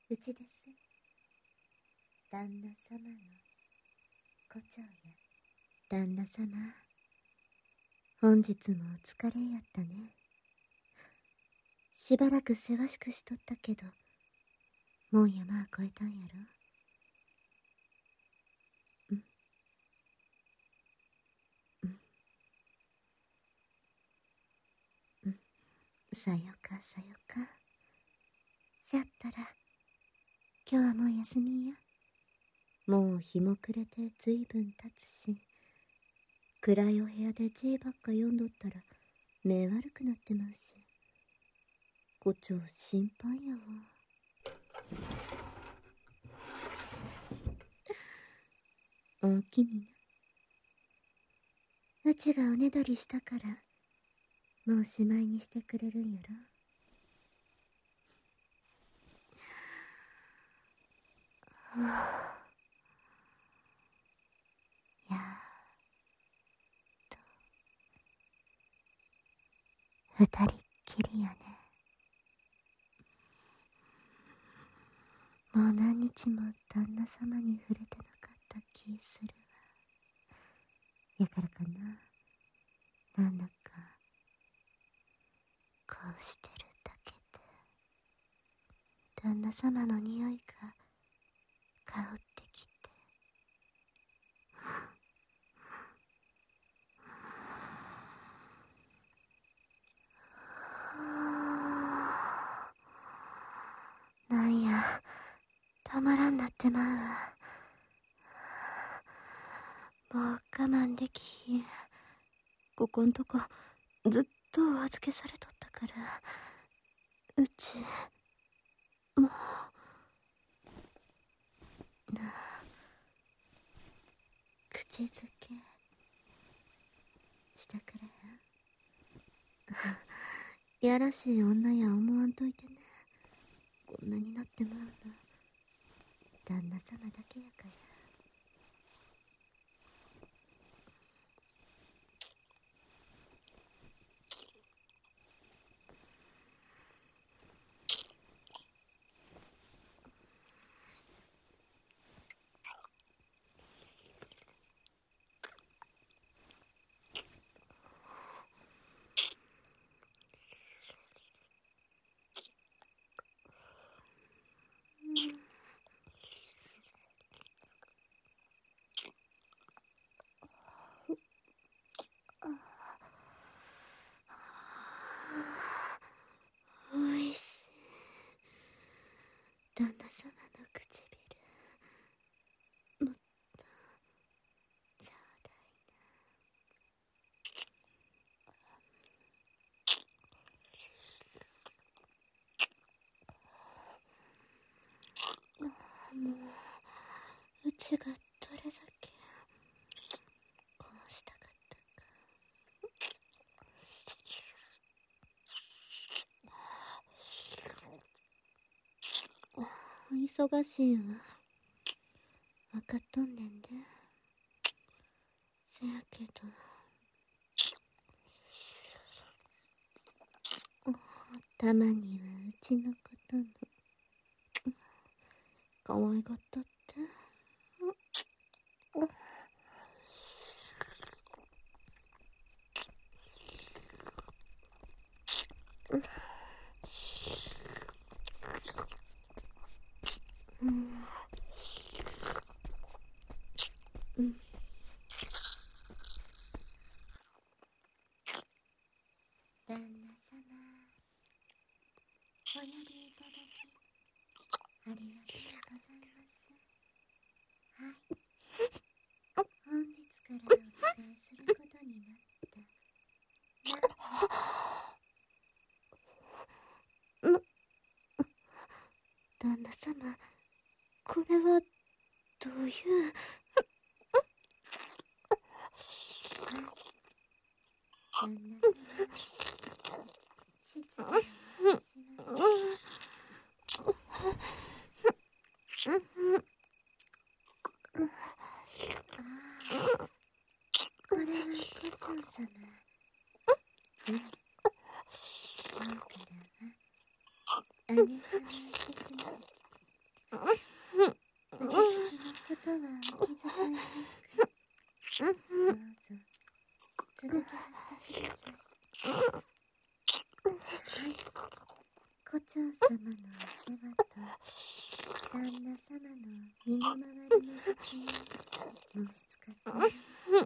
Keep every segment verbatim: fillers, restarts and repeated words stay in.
うちです。旦那様の胡蝶や。旦那様、本日もお疲れやったね。しばらくせわしくしとったけど、もう山は越えたんやろ。うんうんうん、さよかさよか。せやったら今日はもう休みや。もう日も暮れてずいぶん経つし、暗いお部屋で字ばっか読んどったら目悪くなってまうし、胡蝶心配やわ。おおきにな。うちがおねだりしたからもうしまいにしてくれるんやろ。はあ、やっと二人っきりやね。もう何日も旦那様に触れてなかった気するわ。やからかな、なんだかこうしてるだけで旦那様の匂いが香ってきて、なんやたまらんなってまうわ。もう我慢できひん。ここんとこずっとお預けされとったから、うちもうなあ、口づけしてくれへん？やらしい女や思わんといてね。こんなになってまうの旦那様だけやから。おいしい。旦那様の唇もっとちょうだいな。もううちがどれだけこうしたかったか。忙しいわ、分かっとんねんで。せやけどたまにはうちのことも可愛がったって。うんうん。旦那様、お呼びいただきありがとうございます。はい、本日からお伝えすることになったな。旦那様、これはどういう。旦那様、失礼をします。ああ、これは胡蝶様。うん、今日からは姉様いてしまう。 ことはお気遣いなく、どうぞ続けてください。はい、胡蝶様のお世話と旦那様の身の回りの時に申し使っております。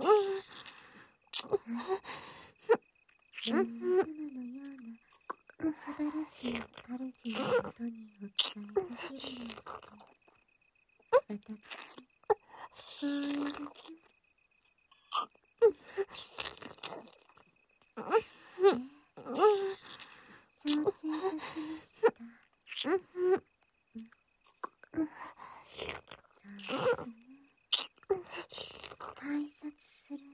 はい、旦那様のような素晴らしい主のもとにお伝えできるなんて、私光栄です。承知いたしました。そうですね。拝察するに。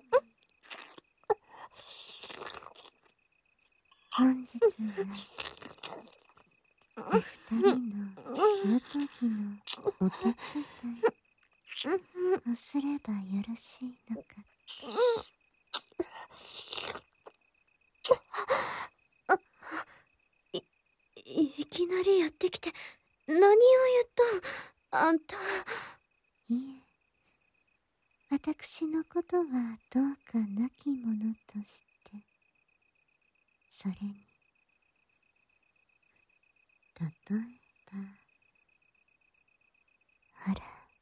本日は、お二人のごときのお手伝いをすればよろしいのか。い、いきなりやってきて何を言ったあんた。いえ、私のことはどうかなきものとして、それに例えば、ほら、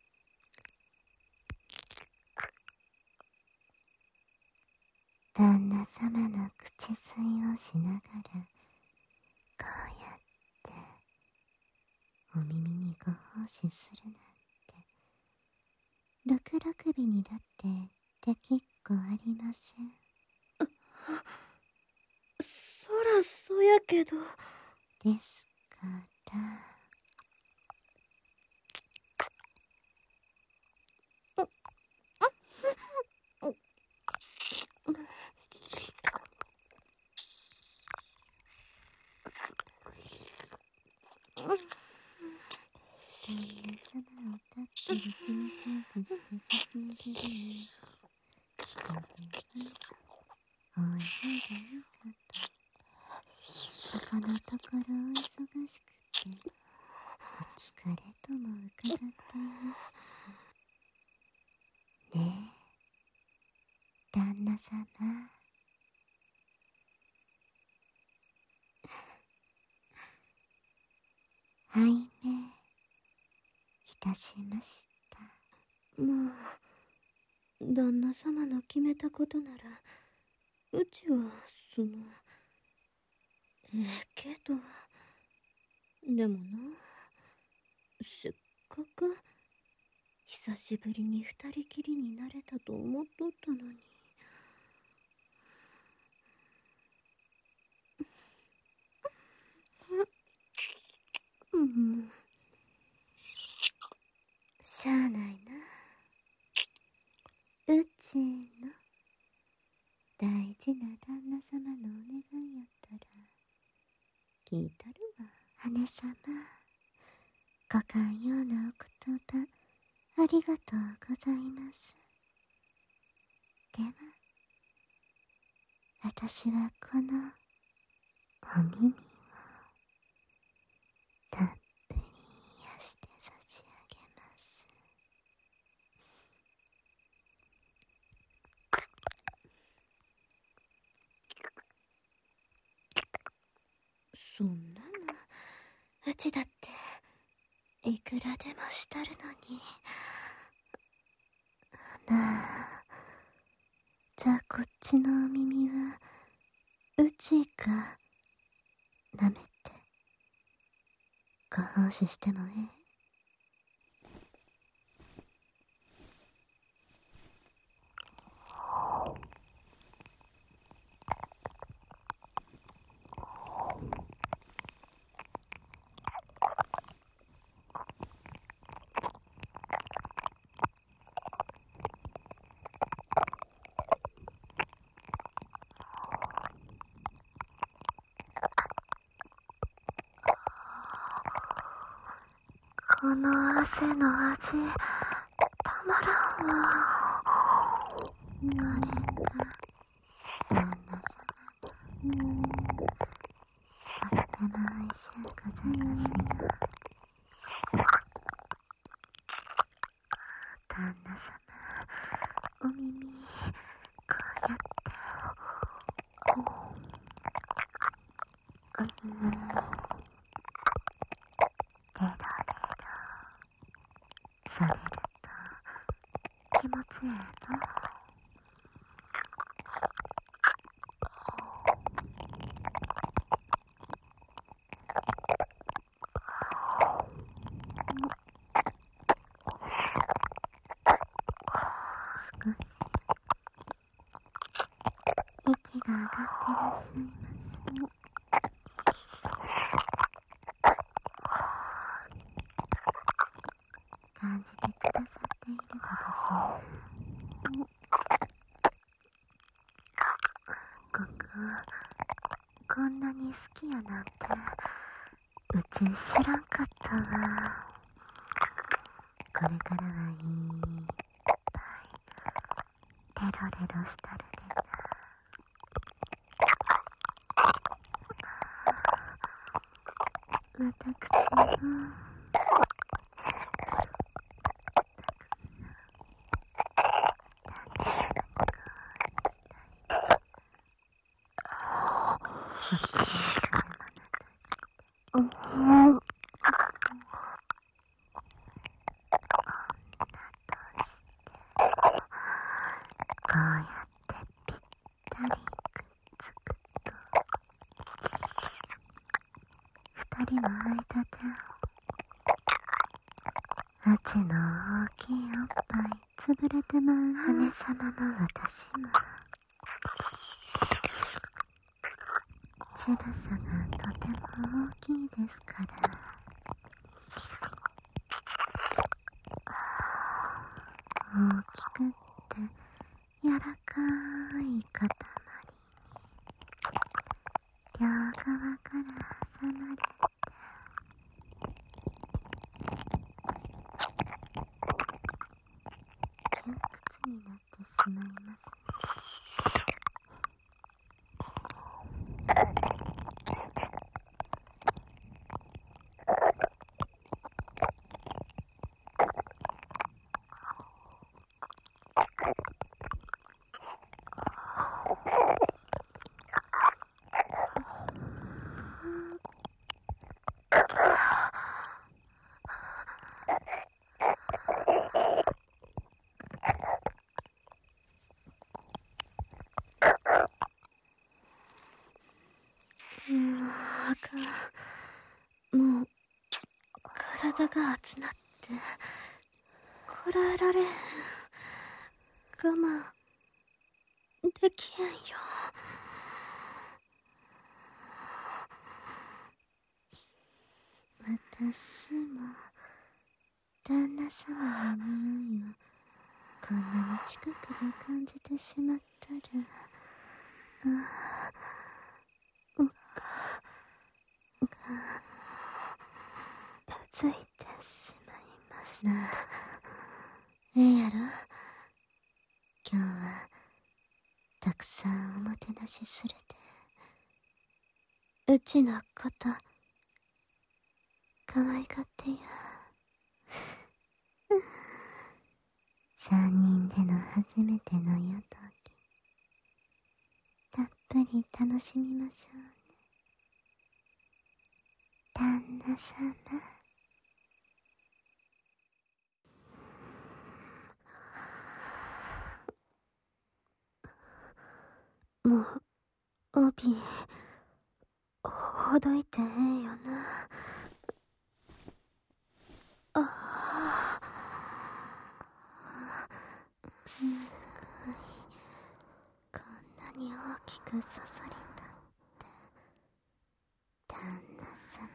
旦那様の口吸いをしながら、こうやってお耳にご奉仕するなんて、六六尾にだってできっこありません。そらそやけど。ですから。旦那様を立ってる気持ちよくして差し上げるに、一人は多い方がいいかと、ここのところお忙しくてお疲れとも伺っていますしね。え旦那様、拝命いたしました。まあ、旦那様の決めたことなら、うちはそのええけど、でもな、せっかく久しぶりに二人きりになれたと思っとったのに。うん、しゃあないな。うちの大事な旦那様のお願いやったら聞いたるわ。姉様、ご寛容なお言葉ありがとうございます。では、私はこのお耳をたっぷり癒して差し上げます。そんなのうちだっていくらでもしたるのに。なあ、じゃあこっちのお耳はうちがなめてご奉仕してもええ？この汗の味、たまらんわ。これが旦那様の、とってもおいしゅうございますよ。 お耳、こうやって、うん、うん、レロレロされると気持ちいいの。少し息が上がってらっしゃいます。感じてくださっているのですね。こここんなに好きやなんてうち知らんかったわ。これからはいっぱいレロレロしたるでな。私もうん、こうやってぴったりくっつくと二人の間でうちの大きいおっぱい潰れてまう。姉様も私も乳房がとても大きいですから、大きくって柔らかい塊に両側から挟まれて窮屈になってしまいます。なんかもう体が熱なってこらえられん。我慢できへんよ。私も旦那様の匂いをこんなに近くで感じてしまったら、ああ、うかがついてしまいますな。ええやろ、今日はたくさんおもてなしするで。うちのこと可愛がってや。三人での初めての夜時、たっぷり楽しみましょうね、旦那様。もう帯ほどいてええよな。ああ、すごい、こんなに大きく刺されたって旦那様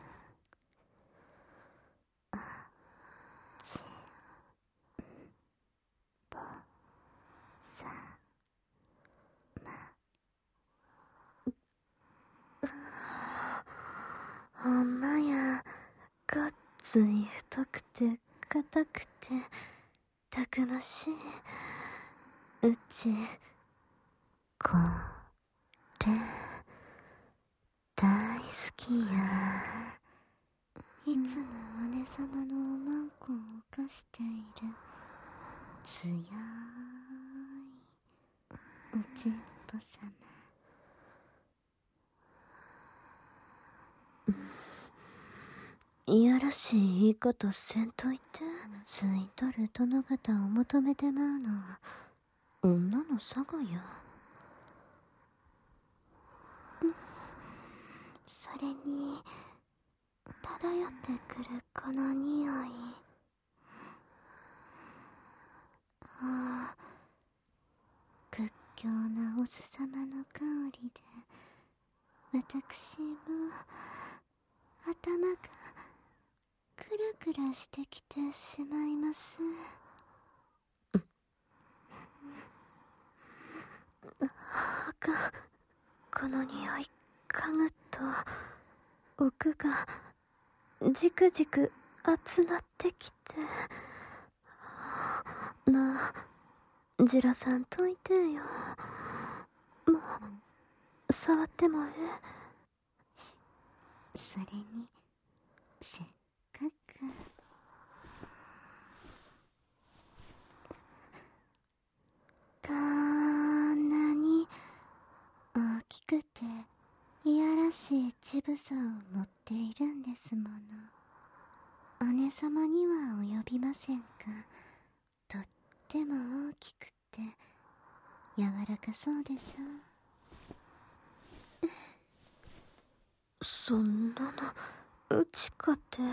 のあちぼさま。ほんまや、ごっつい太くて硬くてたくましい。うちこれ大好きや。いつも姉様のおまんこを犯しているつやおちんぽさま。いやらしい言い方せんといて。吸い取る殿方を求めてまうのは女のさがや。それに漂ってくるこの匂い。ああ、屈強なお酢様の香りで私も頭がクラクラしてきてしまいます。あかん、この匂い嗅ぐと奥がじくじく熱なってきて。なあ、じらさんといてよ。もう触ってもええ。それにせっかくこんなに大きくていやらしい乳房を持っているんですもの。姉様には及びませんが、とっても大きくて柔らかそうでしょ。そんなのうちかて。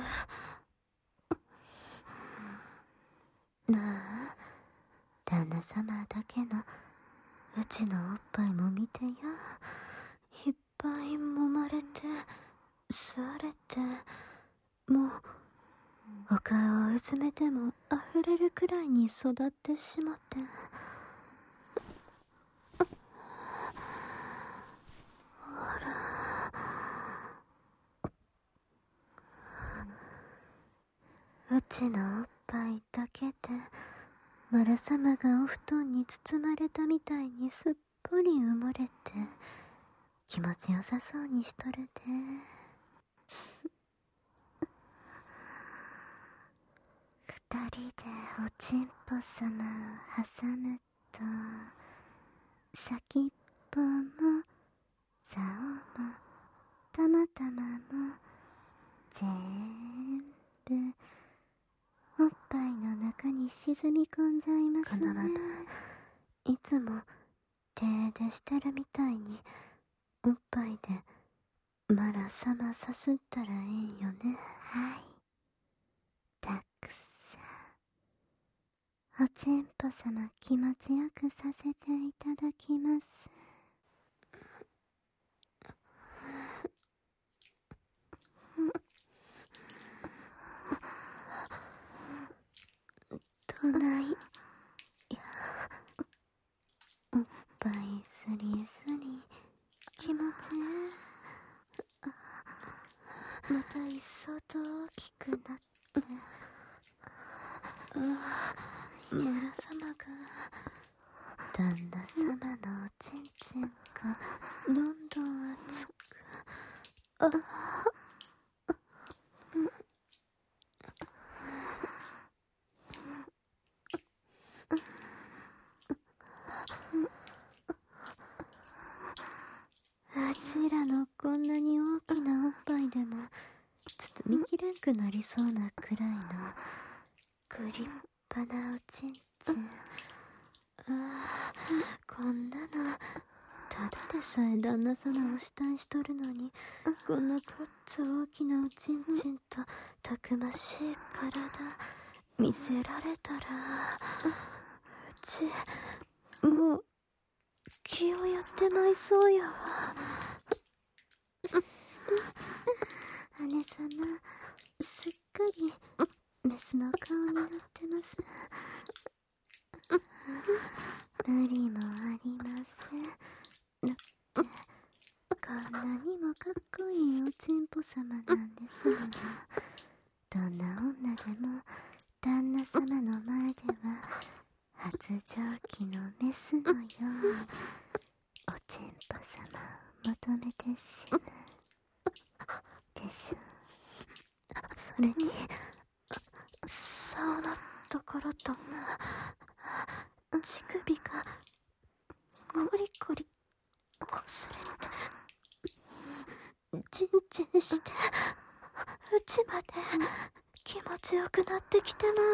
なあ、旦那様だけのうちのおっぱいも見てや。いっぱい揉まれて吸われて、もうお顔をうずめても溢れるくらいに育ってしまって。ほら、うちのおっぱいだけで村様がお布団に包まれたみたいにすっぽり埋もれて気持ちよさそうにしとるで。二人でおちんぽ様を挟むと、先っぽも竿もたまたまも全部おっぱいの中に沈み込んじゃいますね。このままいつも手でしてるみたいにおっぱいでまらさまさすったらええんよね。はい、たくさんおちんぽ様気持ちよくさせていただきます。どないや。おっぱいすりすり気持ちええ。また一層と大きくなって、ああ、村様が旦那様のおちんちんがどんどん熱く、ああ、うちらのこんなに大きなおっぱいでも包みきれんくなりそうなくらいのくりっぱなおちんちん。ああ、こんなのただでさえ旦那様を下にしとるのに、こんなこっつ大きなおちんちんとたくましい体見せられたら、うちもう気をやってまいそうやわ。姉様、すっかりメスの顔になってます。無理もありません。だってこんなにもかっこいいおちんぽ様なんですもの。どんな女でも旦那様の前では発情期のメスのようにおちんぽ様を求めてしまうでしょう。それに竿のところと乳首がコリコリこすれてチンチンして、うちまで気持ちよくなってきてな。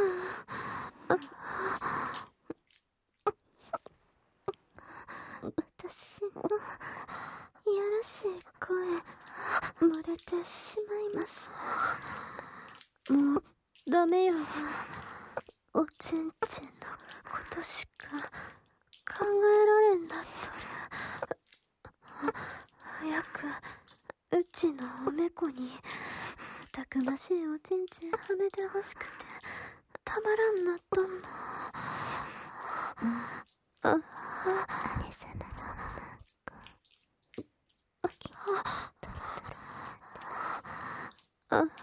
私のいやらしい声漏れてしまいます。もうダメよ。おちんちんのことしか考えられんだったら、早くうちのおめこにたくましいおちんちんはめてほしくてたまらんなっとんの。あ、姉様のあ、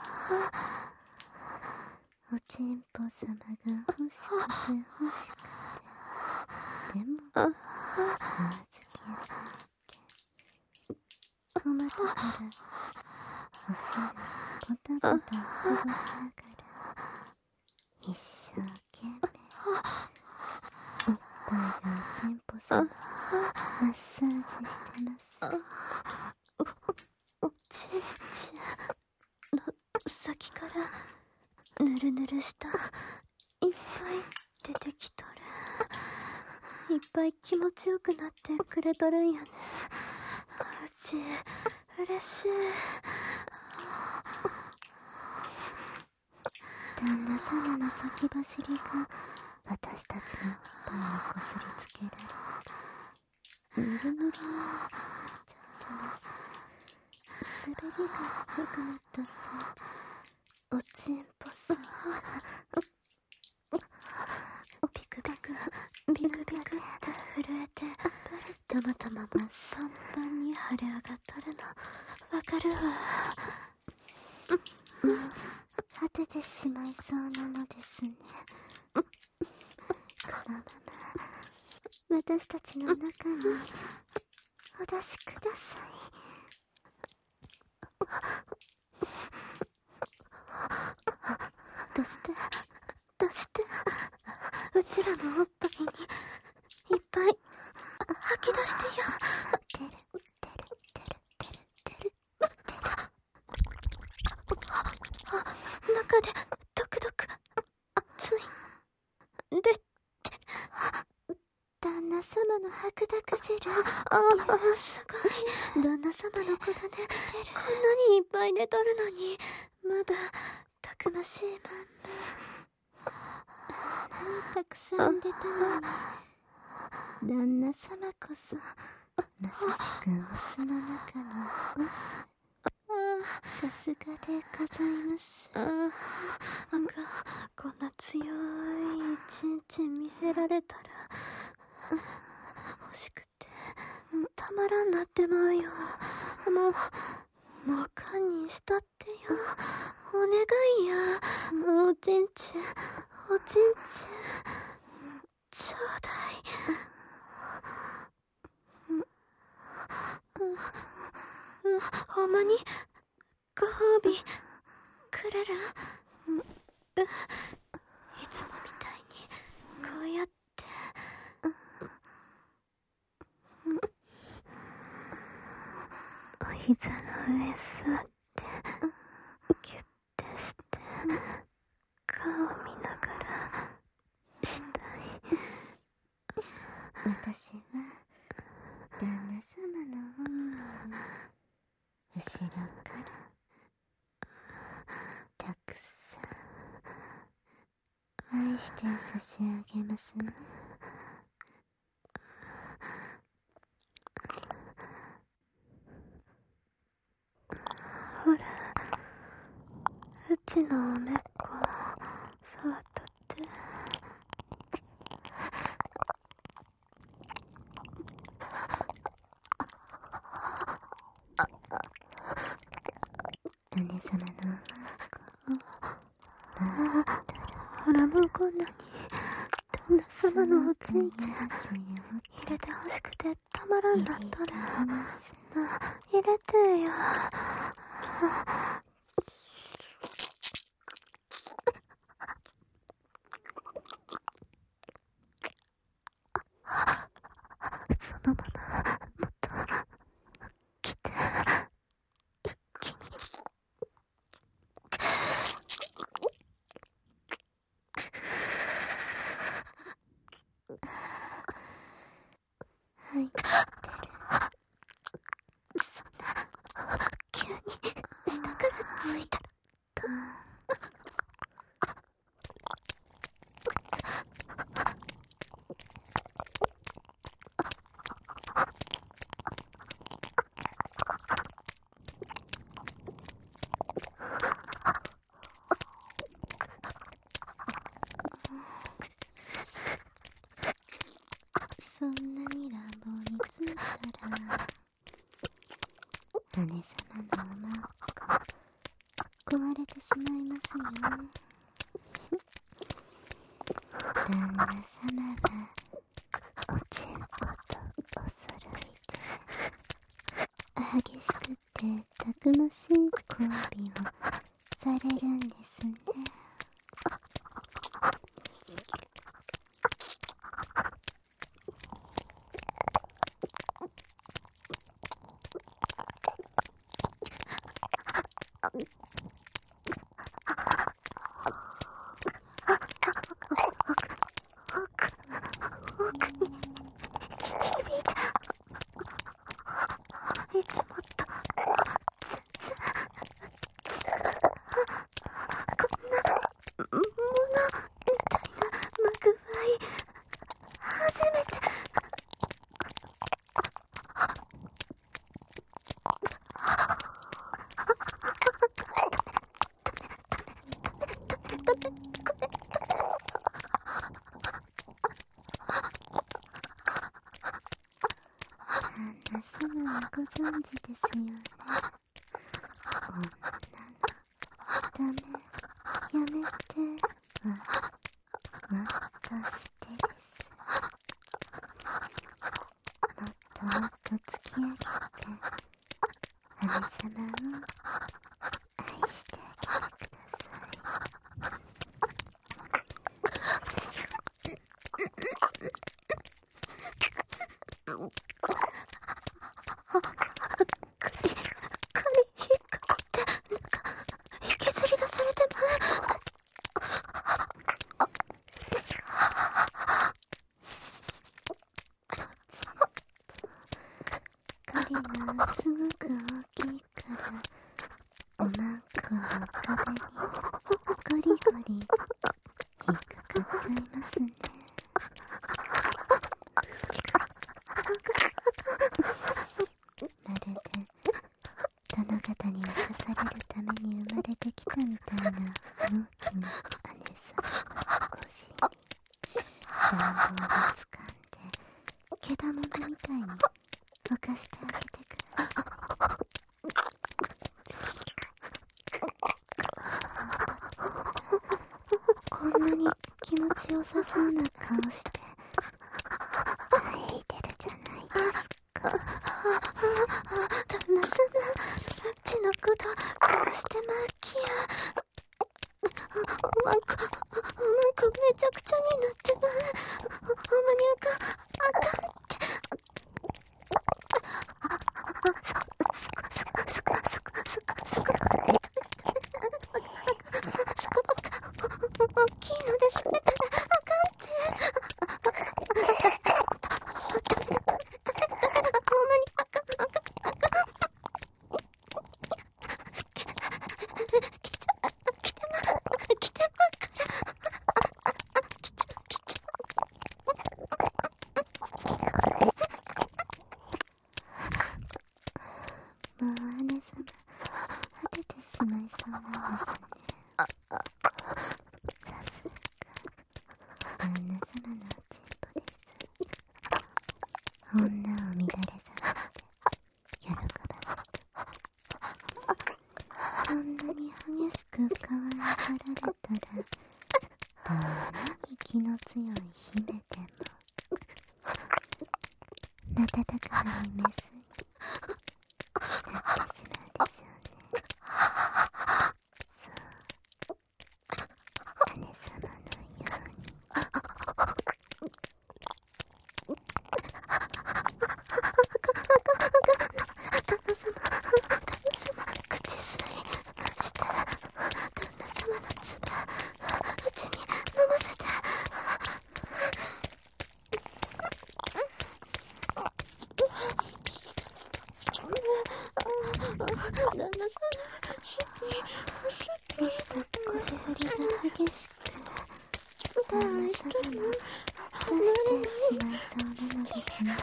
おちんぽ様が欲しくて欲しくて、でもお預けするけ。お股からお尻ポタポタこぼしながら一生懸命おっぱいがおちんぽ様マッサージしてます。お、おちんちんの先からぬるぬるしたいっぱい出てきとる。いっぱい気持ちよくなってくれとるんやね。うち嬉しい。旦那様の先走りが私たちのおっぱいにこすりつけられ、ぬるぬるになっちゃってます。滑りが良くなったせいでおちんぽさおピクピクビクビクって震えて、たまたま真っ三番に腫れ上がっとるのわかるわ。もう果ててしまいそうなのですね。このまま私たちの中にお出しください。どうしてどうしてうちらのおっぱいにいっぱい吐き出してよ。てるてるてるてるてるてる。あ、中でドクドク熱いでって、旦那様の白濁汁。ああ、すごい。旦那様の子だね。こんなにいっぱい出とるのにまだたくましいまんま。何たくさん出たのに旦那様こそまさしくオスの中のオス。さすがでございます。ああ、なんかこんな強いちんちん見せられたら欲しくてたまらんなってまうよ。もうもう堪忍したってよ。お願いや。おちんちんおちんちんちょうだい。ほんまにご褒美くれる？いつもみたいにこうやってお膝の上座ってギュッてして顔を見ながらしたい。私は旦那様のお耳を後ろからたくさん愛して差し上げますね。ほら、うちのおめっこ触っとって。姉様のおめっこほら、もうこんなに旦那様のおちんちん入れてほしくてたまらんだったら入れてよ。そのままもっと来て、一気に入ってる。そんな急に下からついたらそんなに乱暴についたら姉様のおまっこ壊れてしまいますよ。旦那様がおちんぽとおそろいで激しくてたくましい交尾をされるんですね。いつもと全然こんなものみたいなまぐわい初めて。旦那様はご存知ですよね。女のダメやめてはもっとしてです。もっともっと突き上げて姉様を愛してあげてください。針がすごく大きいからおまんこの壁にゴリゴリ引っかかっちゃいますね。まるで殿方に渡されるために生まれてきたみたいな大きな姉さんのお尻暖房を掴んでけだものみたいに沸かしてあげてください。こんなに気持ちよさそうな顔して泣いてるじゃないですか。旦那様、うちのことどうしてまきや。おまんこ、おまんこめちゃくちゃになってまう。ほんまにあかん、あかんって。そ、そ、そ、そ、そ、そ、そ、大きいのでされたらあかんって。ほんまにあかん、あかん、あかん。来てま、来てまから。来ちゃう、来ちゃう。もう姉様、果ててしまいそうなんですね。さすが旦那様のおちんぽです。女を乱れさせて喜ばせて、そんなに激しく可愛がられたらどんなに気の強い姫でもなたたかなメスになってしまうでしょうね。そう姉様のように。 ね。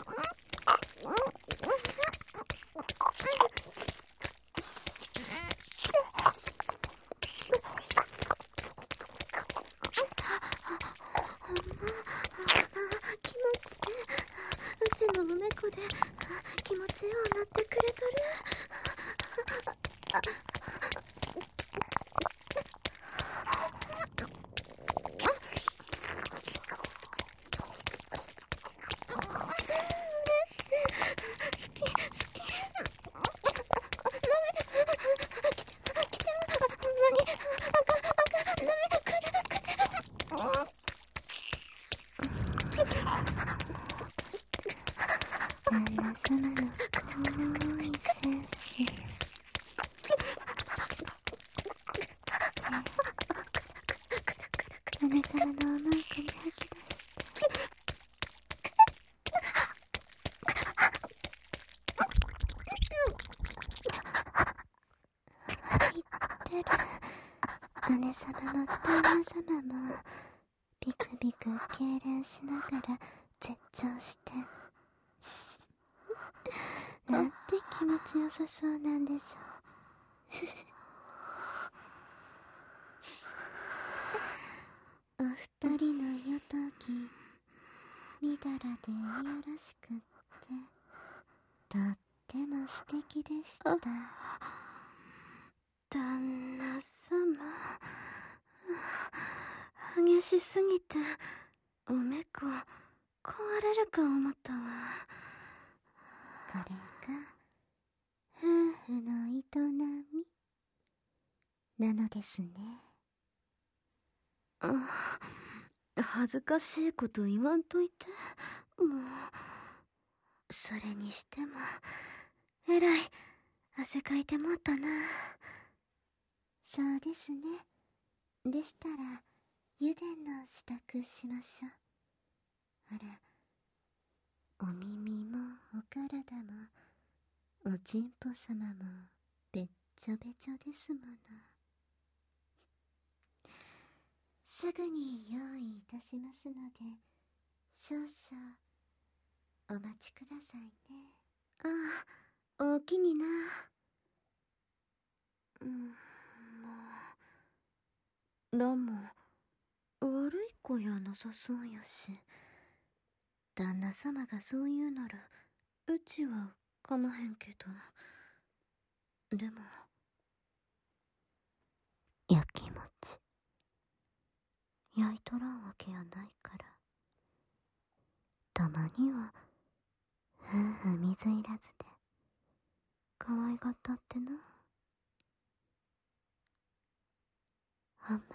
うちの猫で気持ちようなってくれとる。旦那様の遠い戦士。姉様の思い込み吐き出して言ってる。姉様も旦那様もビクビク痙攣しながら絶頂してなんて気持ちよさそうなんでしょう。お二人の夜とぎみだらでいやらしくってとっても素敵でした。旦那様、激しすぎておめこ壊れるか思ったわ。これが夫婦の営みなのですね。あ、恥ずかしいこと言わんといて。もうそれにしてもえらい汗かいてもったな。そうですね。でしたら湯殿の支度しましょう。あら、お耳もお体もおちんぽ様もべっちょべちょですもの。すぐに用意いたしますので少々お待ちくださいね。ああ、おおきにな。うん、もうラも悪い子やなさそうやし、旦那様がそう言うならうちはかまへんけど。でもやきもち焼いとらんわけやないから、たまには夫婦水入らずで可愛がったってな。ほんま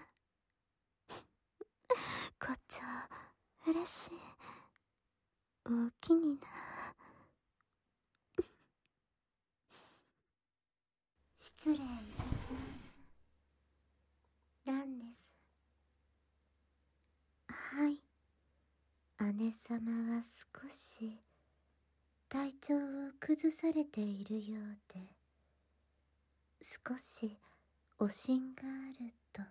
こっちゃ嬉しい。おおきにな。失礼いたします。ランです。はい、姉様は少し体調を崩されているようで、少しおしんがあると。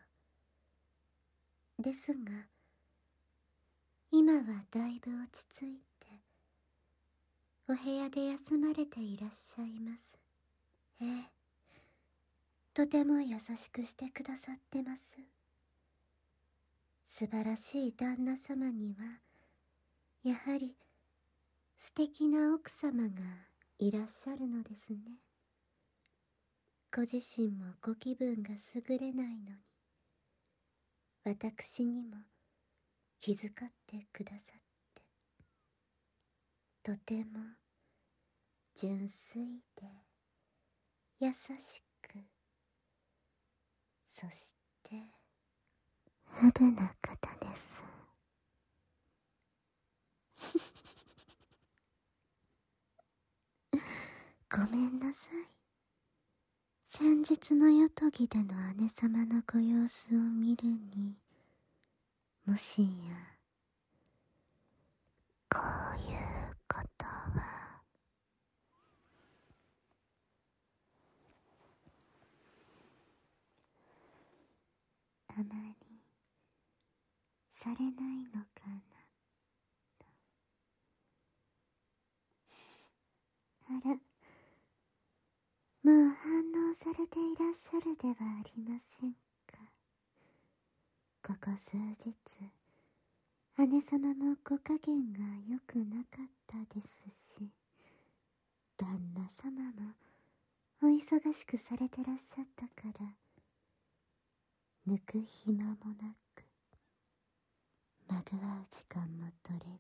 ですが今はだいぶ落ち着いてお部屋で休まれていらっしゃいます。ええ、とても優しくしてくださってます。素晴らしい旦那様にはやはり素敵な奥様がいらっしゃるのですね。ご自身もご気分が優れないのに私にも気遣ってくださってとても純粋で優しく、そして不無な方です。ごめんなさい。先日の夜とぎでの姉様のご様子を見るにもしやこういうことは。あまりされないのかなと。 ら、もう反応されていらっしゃるではありませんか。ここ数日、姉様もご加減が良くなかったですし、旦那様もお忙しくされてらっしゃったから、抜く暇もなく、まぐわう時間も取れ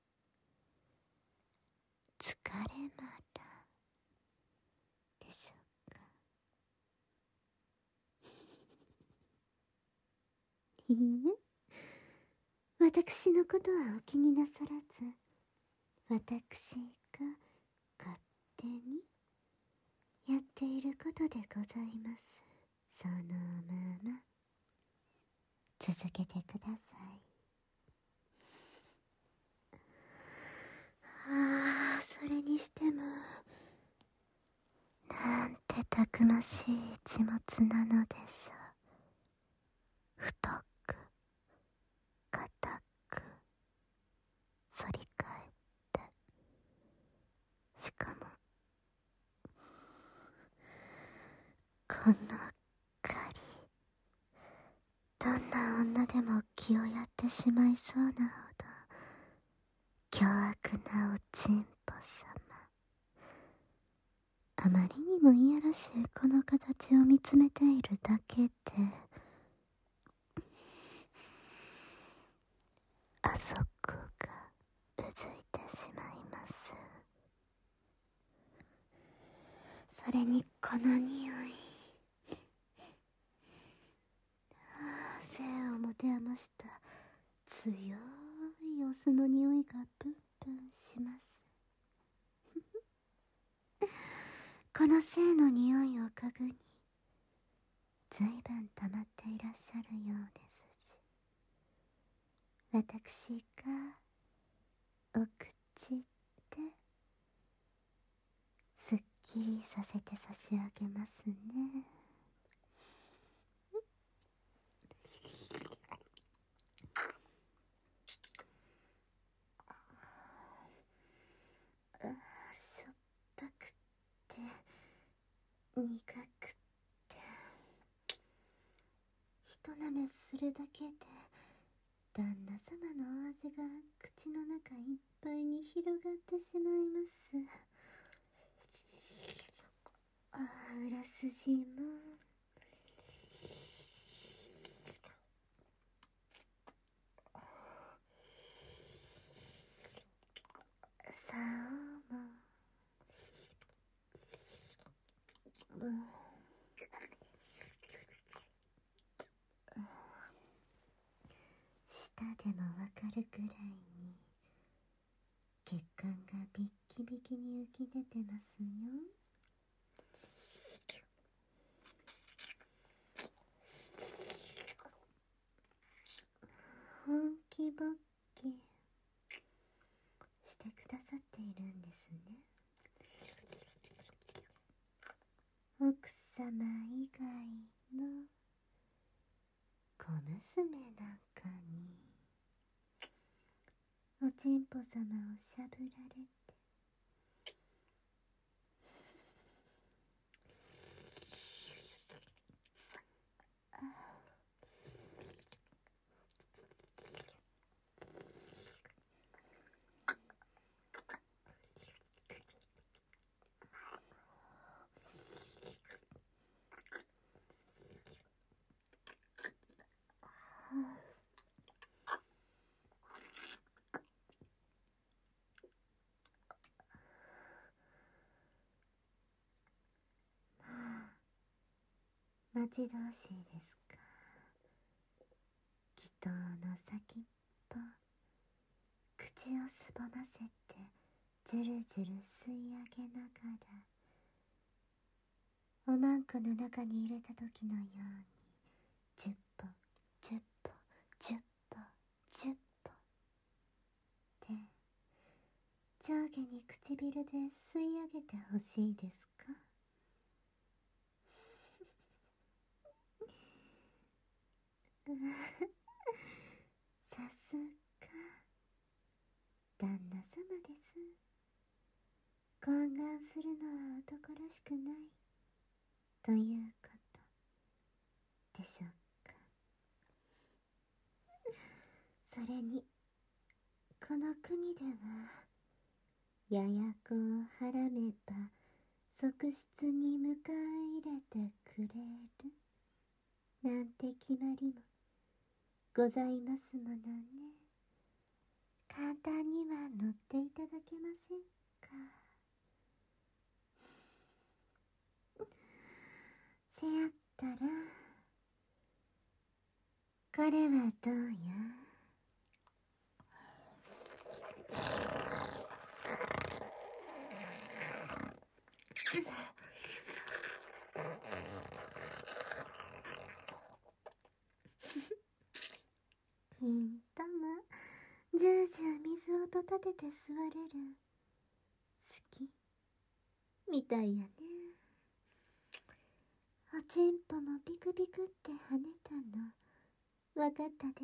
ず、疲れまらでしょうか。いいえ、私のことはお気になさらず、私が勝手にやっていることでございます。そのまま続けてください。ああ、それにしてもなんてたくましい一物なのでしょう。太く硬く反り返って、しかもこの狩り、どんな女でも気をやってしまいそうなほど凶悪なおちんぽ様。あまりにもいやらしいこの形を見つめているだけで、あそこがうずいてしまいます。それにこの匂い、生を持て余した強いオスの匂いがプンプンします。この性の匂いを嗅ぐにずいぶん溜まっていらっしゃるようですし、私がお口ですっきりさせて差し上げますね。あ、しょっぱくって苦くってひとなめするだけで旦那様のお味が口の中いっぱいに広がってしまいます。ああ、裏筋も竿も、うん、舌でもわかるくらいに血管がビッキビキに浮き出てますよ。本気ぼっきしてくださっているんですね。奥様以外の小娘なんかにおちんぽ様をしゃぶられて、待ち遠しいですか。祈祷の先っぽ口をすぼませてずるずる吸い上げながら、おまんこの中に入れた時のようにじゅっぽじゅっぽじゅっぽじゅっぽで上下に唇で吸い上げてほしいですか。さすが旦那様です。 懇願するのは男らしくないということでしょうか。それにこの国ではやや子をはらめば側室に迎え入れてくれるなんて決まりもございますものね。簡単には乗っていただけませんか。せやったらこれはどうや。金玉ジュージュー水をと立てて座れる好きみたいやね。おちんぽもピクピクって跳ねたのわかったで。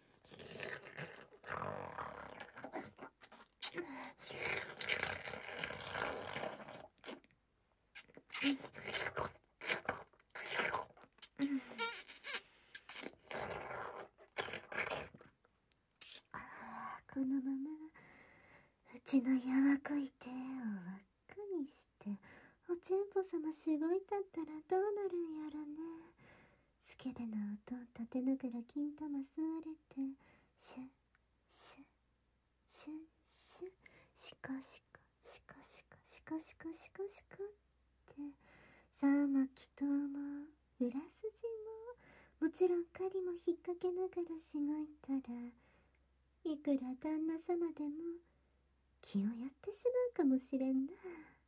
このままうちのやわこい手を輪っかにしておちんぽさましごいたったらどうなるんやろね。スケベな音を立てながら金玉吸われてシュッシュッシュッシュッシコシコシコシコシコシコシコシコってさあまきとも裏筋ももちろん狩りも引っ掛けながらしごいたらいくら旦那様でも気をやってしまうかもしれんな。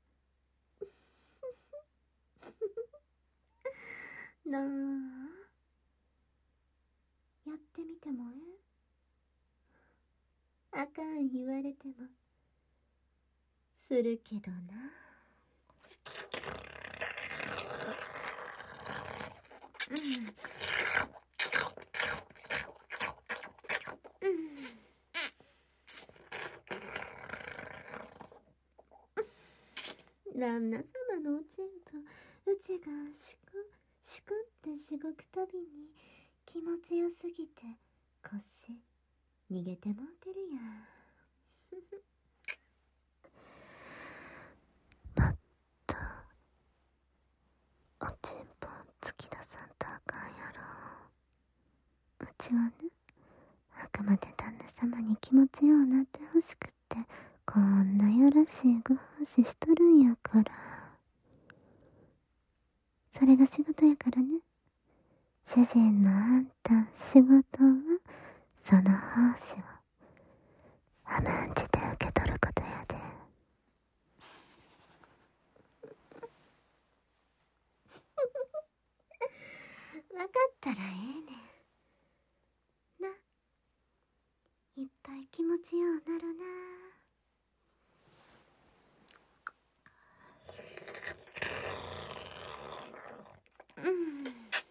なあやってみてもえ。あかん言われてもするけどな。うん旦那様のおちんぽうちがシコシコってしごくたびに気持ちよすぎて腰逃げてもうてるやん。もっとおちんぽ突き出さんとあかんやろ。うちはねあくまで旦那様に気持ちようなってほしくってこんなよろしいご奉仕しとるんやから。それが仕事やからね。主人のあんた仕事はその奉仕を甘んじて受け取ることやで。わかったらええねんな。いっぱい気持ちようなるな。うん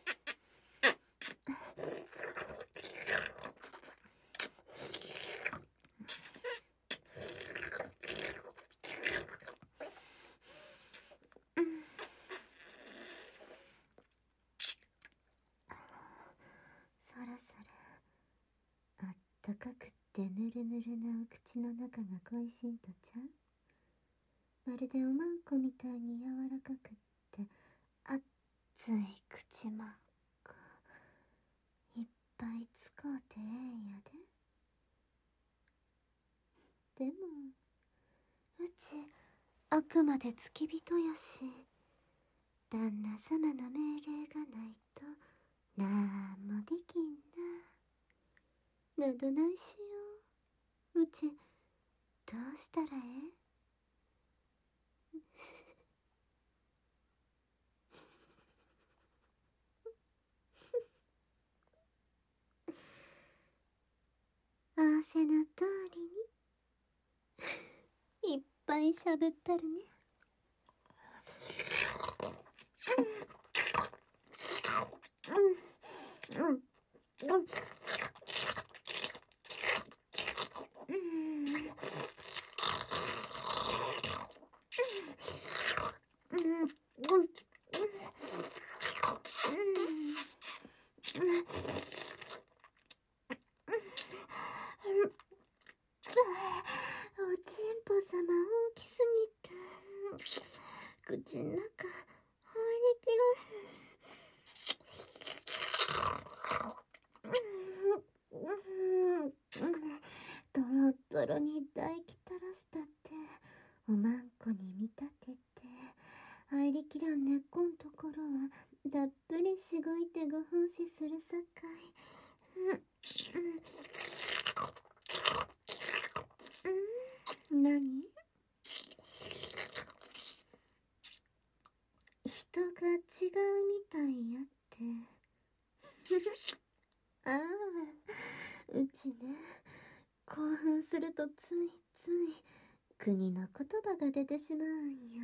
そろそろあったかくってぬるぬるなお口の中が恋しんとちゃう。まるでおまんこみたいに柔らかくって熱い口まんこいっぱい使うてええんやで。でもうちあくまで付き人やし旦那様の命令がないとなんもできんな。などないしよう。うちどうしたらええ。仰せの通りにいっぱいしゃぶったるね。うんうんうんうん口の中入りきらん。トロトロに唾液垂らしたっておまんこに見立てて入りきらん根っこんところはたっぷりしごいてご奉仕するさかい。うん、なに？人が違うみたいやって。ああ、うちね、興奮するとついつい国の言葉が出てしまうんや。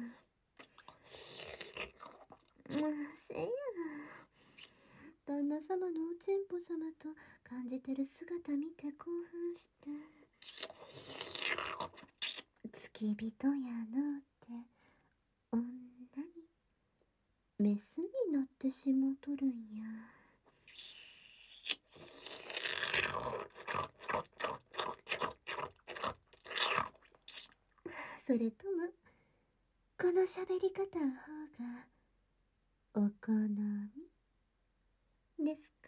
まあ、せや。旦那様のおちんぽ様と感じてる姿見て興奮して、付き人やのって女にメスになってしもとるんや。それともこの喋り方の方がお好みですか？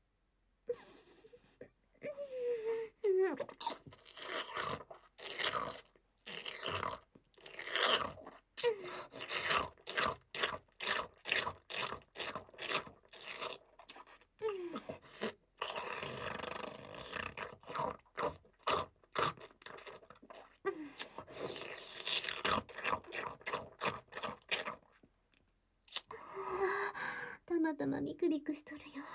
たまたまビクビクしとるよ。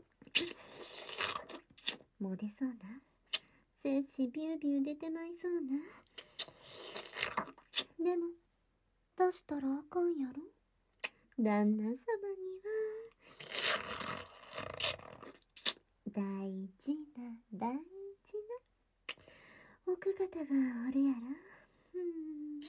もう出そうな。精子ビュービュー出てまいそうな。でも出したらあかんやろ。旦那様には大事な大事な奥方がおるやろ。うん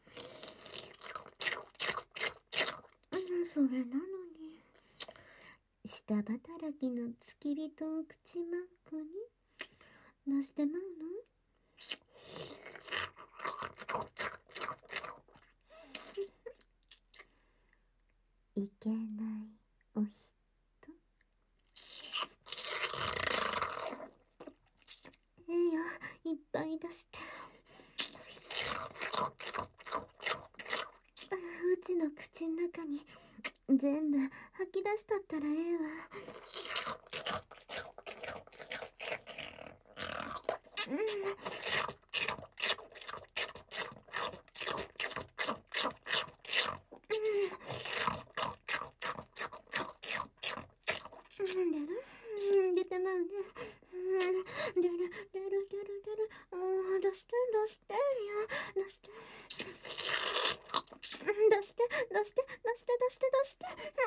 それなのに下働きの付き人を口まんこに出してまうの？いけないお人。ええよ、いっぱい出して。うちの口ん中に全部吐き出したったらええわ。うんうん出る出てまうね。出る出る出る出る出る。出して出してよ出して出して出して出して出して出して。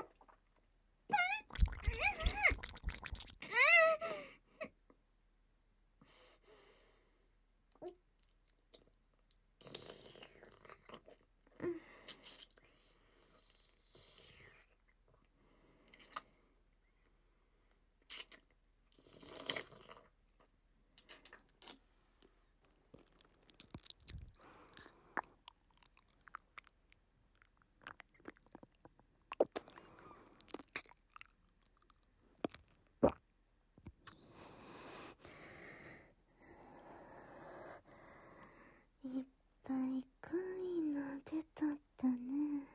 いっぱい濃いの出とったね。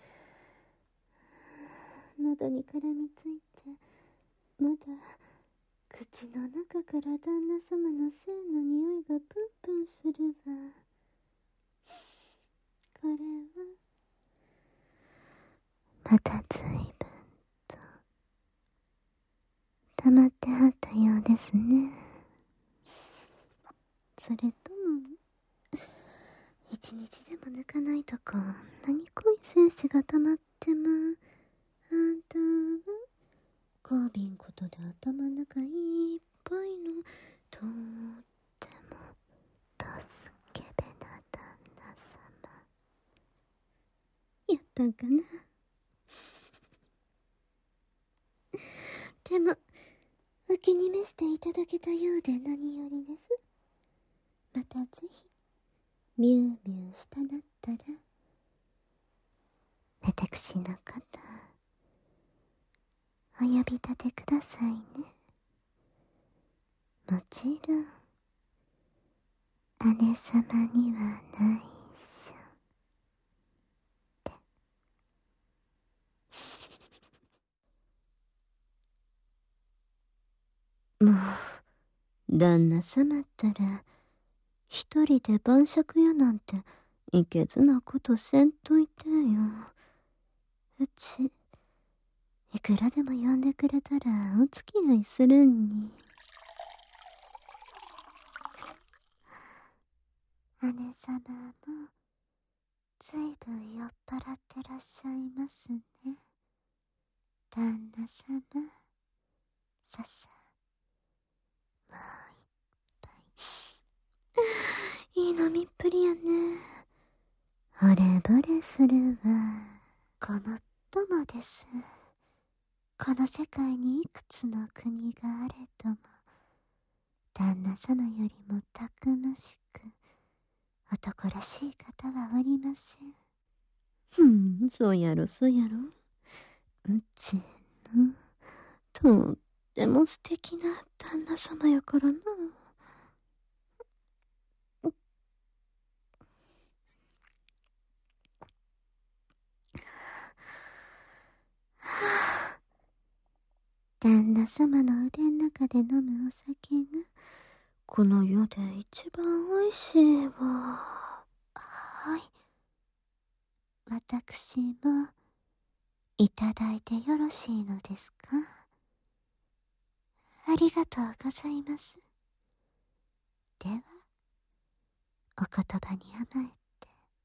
喉に絡みついてまだ口の中から旦那様の性の匂いがプンプンするわ。これはまたずいぶんと溜まってはったようですね。それとも一日でも抜かないとこんなに濃い精子が溜まってもあんたはこびんことで頭の中いっぱいのとっても助けべな旦那様やったんかな。でもお気に召していただけたようで何よりです。またぜひミュウミュウしたなったら私のこと、お呼び立てくださいね。もちろん、姉様には内緒で。もう、旦那様ったら、一人で晩酌やなんて、いけずなことせんといてよ。うち、いくらでも呼んでくれたらお付き合いするんに。姉様も、ずいぶん酔っ払ってらっしゃいますね。旦那様、ささ、もう一杯。いい飲みっぷりやね。惚れ惚れするわ。ごもっともです。この世界にいくつの国があれども、旦那様よりもたくましく、男らしい方はおりません。ふん、そうやろそうやろ。うちの、とっても素敵な旦那様やからな。はあ、旦那様の腕の中で飲むお酒が、この世で一番おいしいわ。はい。私も、いただいてよろしいのですか？ありがとうございます。では、お言葉に甘えて。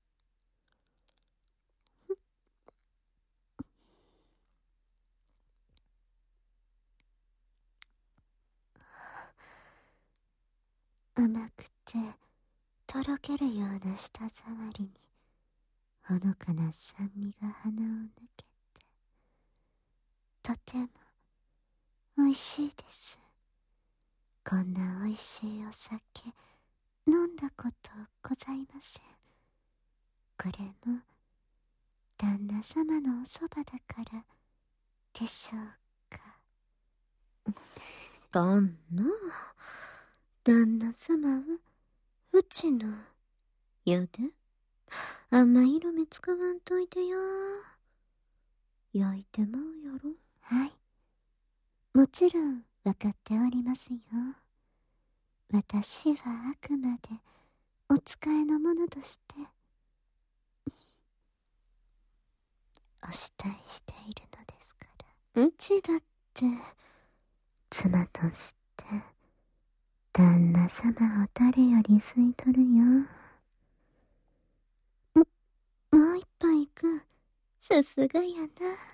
甘くて、とろけるような舌触りに、ほのかな酸味が鼻を抜けて、とても、おいしいです。こんなおいしいお酒、飲んだことございません。これも、旦那様のおそばだからでしょうか。旦那、旦那様はうちのやで。あんま色目使わんといてや。焼いてまうやろ。はい、もちろんわかっておりますよ。私はあくまでお使いの者としてお慕いしているのですから。うちだって妻として旦那様を誰より吸い取るよ。も、もう一杯いく。さすがやな。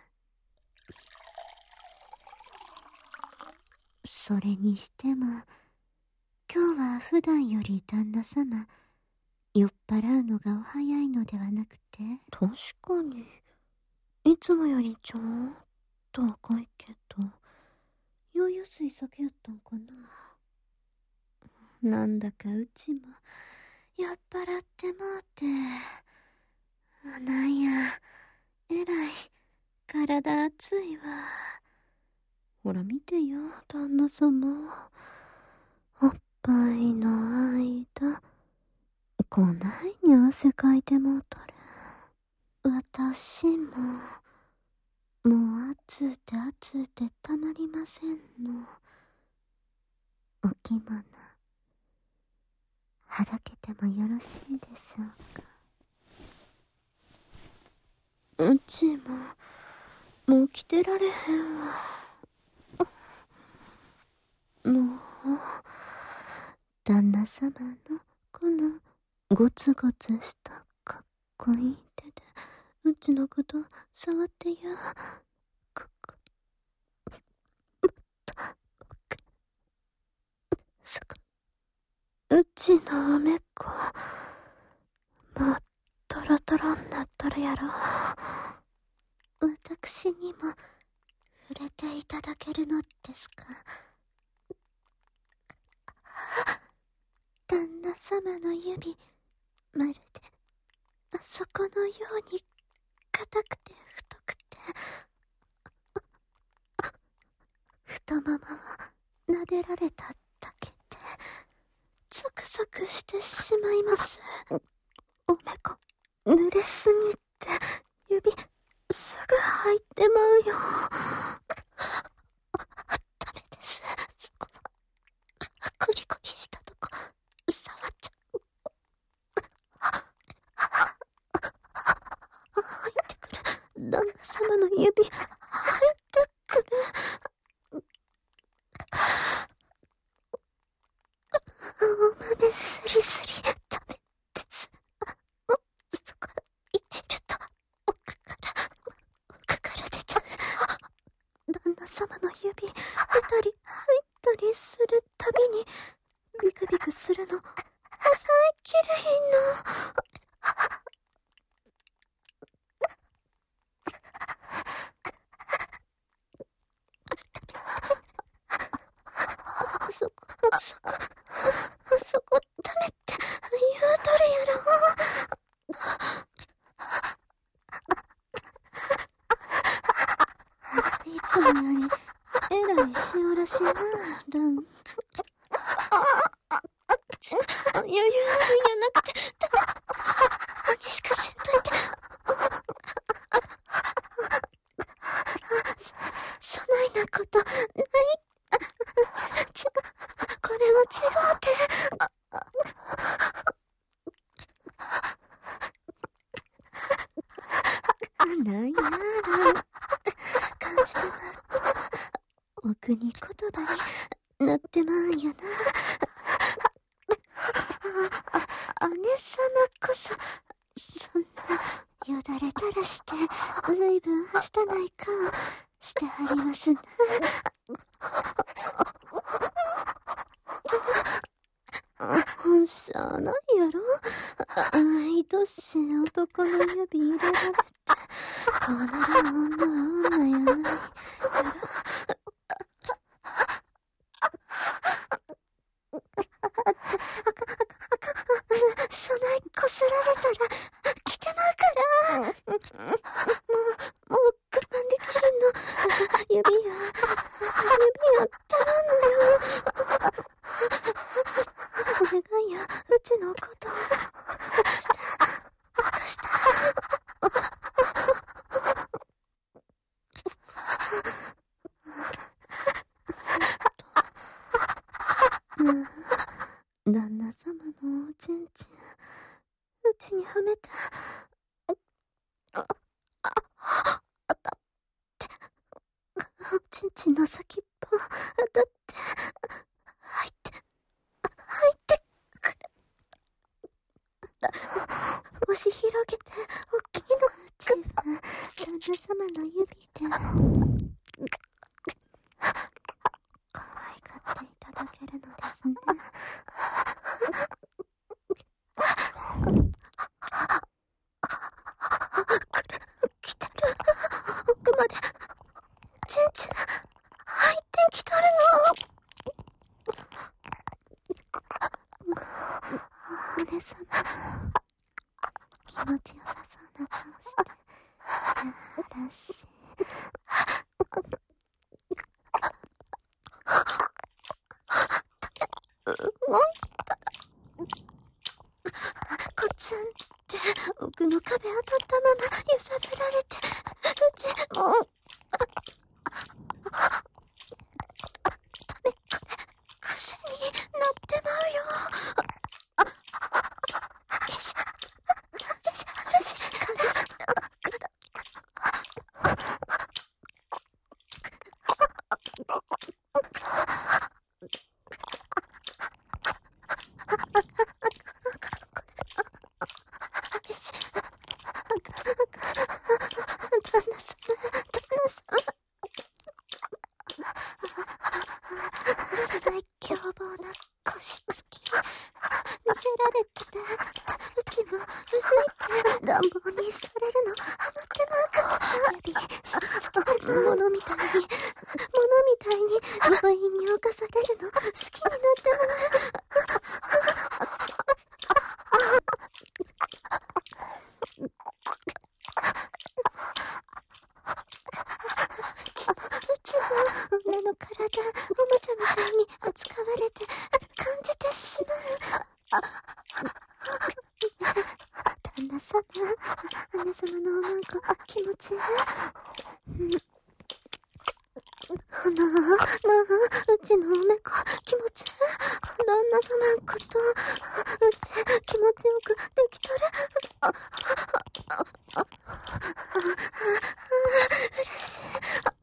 それにしても、今日は普段より旦那様、酔っ払うのがお早いのではなくて。確かに、いつもよりちょっと赤いけど、酔いやすい酒やったんかな。なんだかうちも、酔っ払ってもうて、なんや、えらい、体熱いわ。ほら見てよ、旦那様。おっぱいの間、こないに汗かいてもうとる。私も、もう暑うて暑うてたまりませんの。お着物、はだけてもよろしいでしょうか。うちも、もう着てられへんわ。もう、旦那様のこのゴツゴツしたかっこいい手でうちのこと触ってや。くくもっと奥、そこ、うちのおめっこもうトロトロになっとるやろ。私にも触れていただけるのですか？旦那様の指、まるであそこのように硬くて太ももは撫でられただけでゾクゾクしてしまいます。おめこ濡れすぎて指すぐ入ってまうよ。ダメです。そこはコリコリしたとこ触っちゃう。入ってくる。旦那様の指入ってくる。お豆すりすりダメです。そこいじると奥から奥から出ちゃう。旦那様の指出たり入ったりするたびにビクビクするの抑えきれへんの。そこそこそこダメって言うとるやろ。いつもよりえらい塩らしいな、ラン。余裕あるんやなくてダメ。激しくせんといて。そ、そないなことない。ち、これは違うて。なんやら感じてまう。奥に言葉になってまうんやな。あ、姉様こそそんなよだれたらしてずいぶんはしたない顔してはりますな。しゃあないやろ。愛しい男の指入れられてこの女は女やないやろ。そないこすられたら来てまうから。もうもう我慢できるの。指や指や頼むよ。お願いや、うちのことして渡して。旦那様のおちんちんうちにはめてあああたっておちんちんの先っぽ当たって入って入ってくる。押し広げて大きいの自分旦那様の指で可愛がっていただけるのですね。来てる。奥までちんちん入ってきとるの。姉様気持ちよさそうな顔してやらしい。動いたコツンって奥の壁を取ったまま揺さぶられてうちもうダメ癖になってまうよ。激し激し激し激し凶暴な腰つき見せられたらうちもうずいて乱暴にされるのハマってまうから指しますと物みたいに物みたいに強引に犯されるの好きになってまう。 の体、おもちゃみたいに扱われて感じてしまう。旦那様、旦那様のおまんこ気持ちいい。なあ、なあ、うちのおめこ気持ちいい。旦那様んことうち気持ちよくできとる。あ、あ、あ、あ、嬉しい。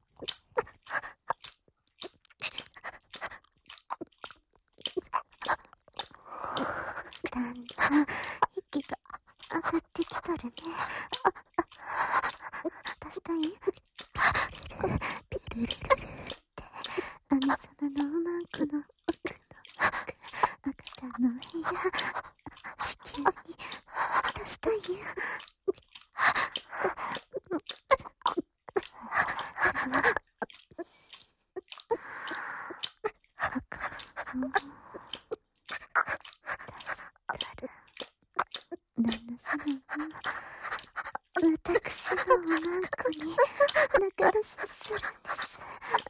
だんだん息が上がってきとるね。あ、あ、出したい？ピルルルルルって姉様のおまんこの奥の赤ちゃんの部屋、子宮に出したいよ。旦那様は私のおまんこに仲出しするんです。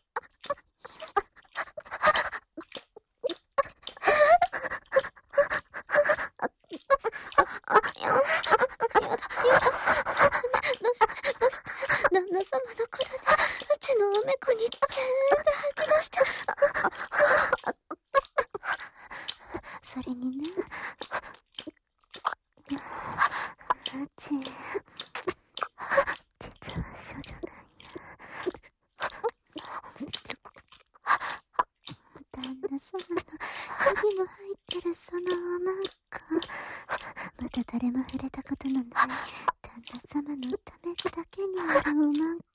旦那様の体でうちのおめこに全部吐き出して。それにね、うち実は処女なんや。旦那様の指も入ってるそのおまんこ、まだ誰も触れたことのない旦那様のためだけにあるおまんこ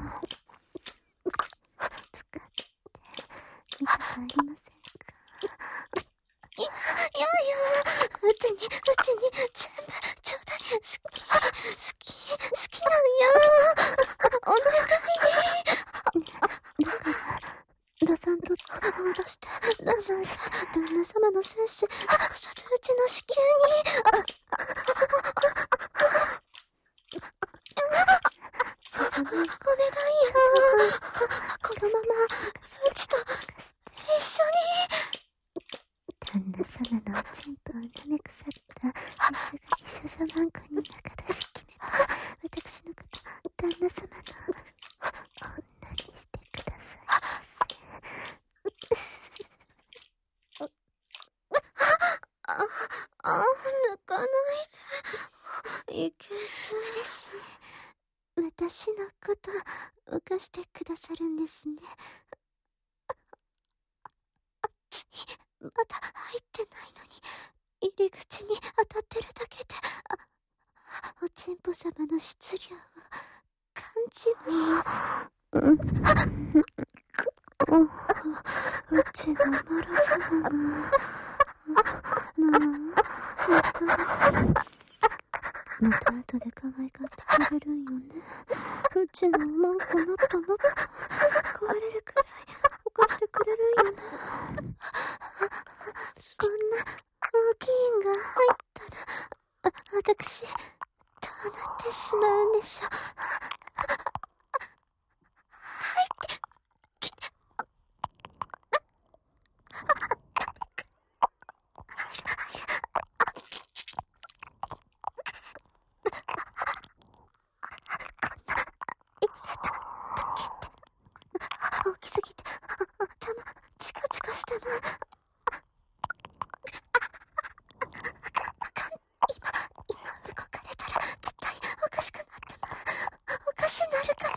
使ってみたくありませんか？い、いやいや、うちに、うちに全部ちょうだい。好き、好き、好きなんや。お願い。だから、出さんと、出して、出して、旦那様の精子、隠さずうちの子宮に。お願いよ。このまま、うちと、一緒に。旦那様のおちんぽを舐め腐った安がり少女まんこに中出し決めた私のこと旦那様の女にしてくださいませ。あ、あ、抜かないで。いけず。私のこと浮かしてくださるんですね。まだ入ってないのに入り口に当たってるだけでおちんぽ様の質量を感じます。うん、うちのマラ様がなあ、また後で可愛がってくれるんよね。うちのおまんこもっともっと壊れるくらい犯してくれるんよね。こんな大きいんが入ったらあ私どうなってしまうんでしょう。入ってきて。大きすぎて頭チカチカしても今今動かれたら絶対おかしくなってもおかしなるから。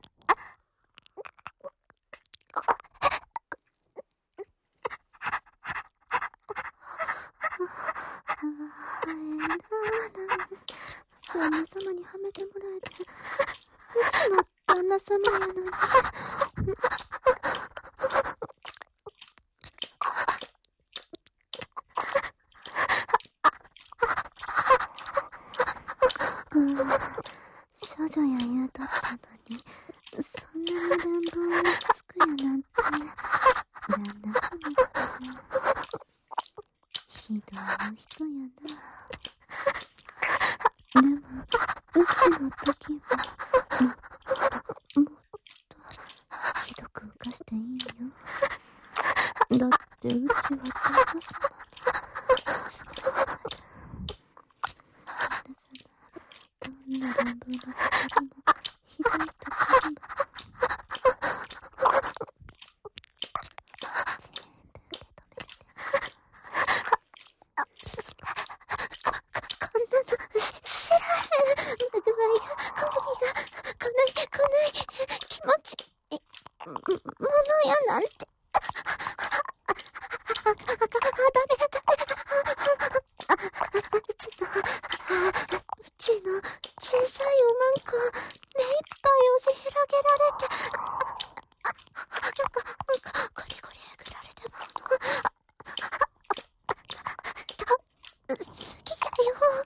旦那様にはめてもらえてうちの旦那様やのに。うん、少女や言うとったのにそんなに乱暴につくやなんて旦那様ってひどい人やな。でもうちの時はもっともっとひどく浮かしていいよ。 んな乱暴なところもひどいところも全部受け止めて。こんなのし知らへん。具合が好みが来ない来ない気持ちいいものやなんて。あ、ダメだ、ダメだ。うちの、うちの小さいおまんこ、目いっぱい押し広げられて、なんか、なんか、ゴリゴリえぐられてもの、た、好きだよ。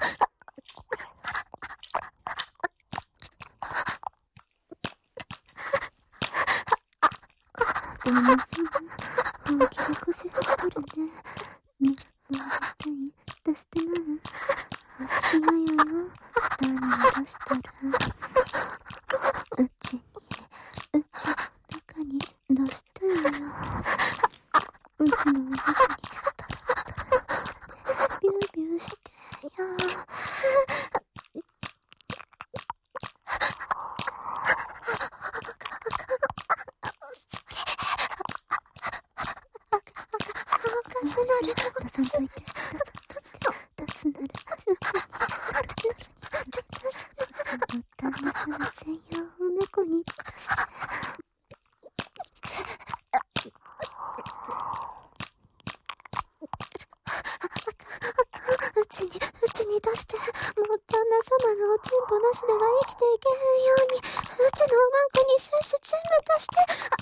旦那様、本気で腰振っとるね。ね、もう出していい？出してない？嫌やよ。何を出したら、うちに、うちの中に出したいよ。うちの中に、ビュービューしてよ。出さないで、出さんといて、出すなる。旦那様専用お猫に出して。うちに、うちに出して、もう旦那様のおちんぽなしでは生きていけへんように、うちのおまんこに精子全部出して。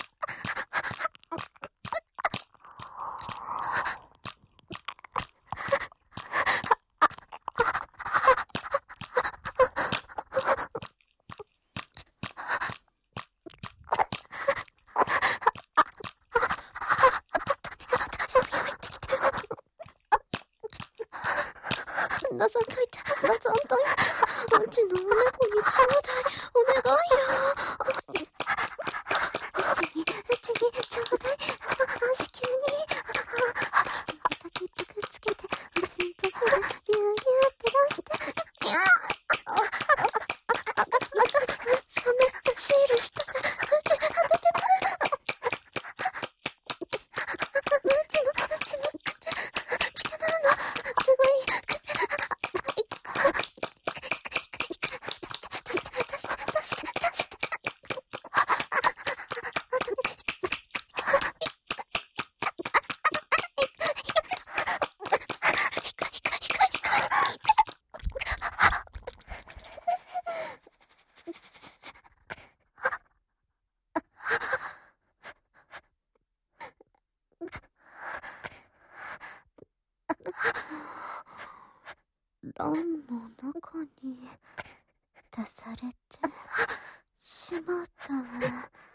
出さんといて、出さんといて。うちのお猫にちょうだい。お願いよ。うちに、うちにちょうだい。子宮に。お先っぽくっつけて、おちんぽからギューギューって出して。ギュー。冷めたシールしたら、うち食べても。うちも、うちも、来てまうの。すごい。卵の中に出されてしまったわ。お腹、お腹、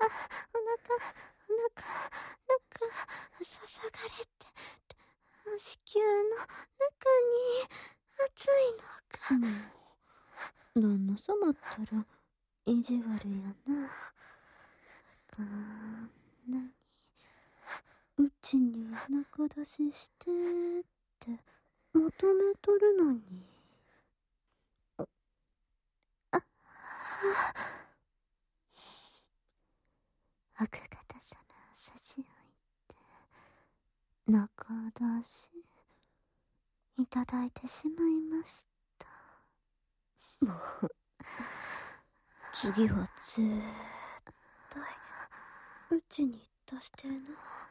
なんか、ささがれて、子宮の中に熱いのが。旦那様ったら意地悪やな。こんなにうちにお腹出ししてって求めとるのに。あ、奥方様差し置いて中出しいただいてしまいました。もう次は絶対うちに出してな。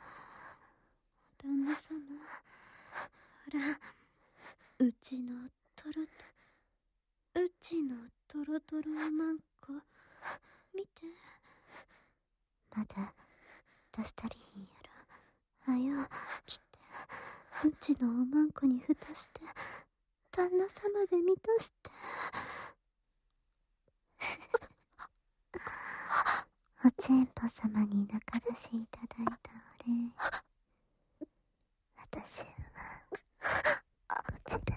旦那様、ほら、うちのトロト、うちのトロトロおまんこ、見て。まだ出したりいいやろ。はよ、来て。うちのおまんこに蓋して、旦那様で満たして。おちんぽ様に中出しいただいたお礼。私はこちらで。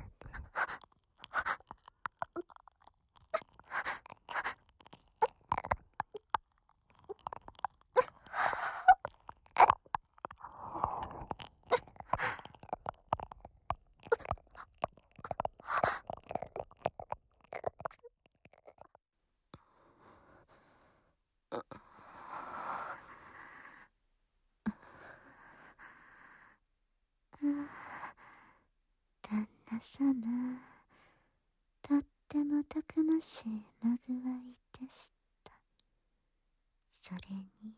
様、とってもたくましいまぐわいでした。それに